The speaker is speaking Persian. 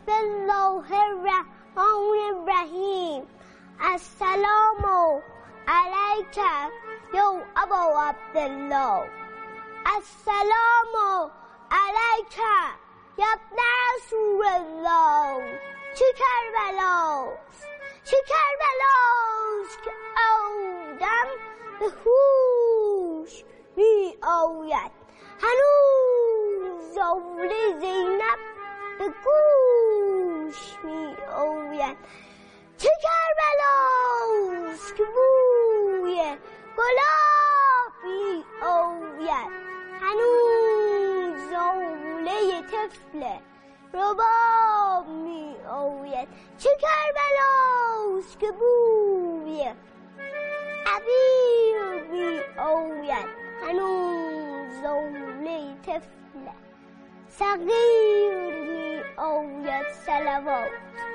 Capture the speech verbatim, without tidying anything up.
بسم الله الرحمن الرحیم. السلام علیک یا ابا عبدالله. السلام علیک یا ابن رسول الله. چه کربلاست چه کربلاست که آدم به هوش می آید. هنوز زال زینب به گوش می آید. چه کربلاست که بوی گلاب می آید. هنوز زاله طفل رباب می آید. چه کربلاست که بوی عبیر می آید. هنوز زاله طفل صغیر می آید. صلوات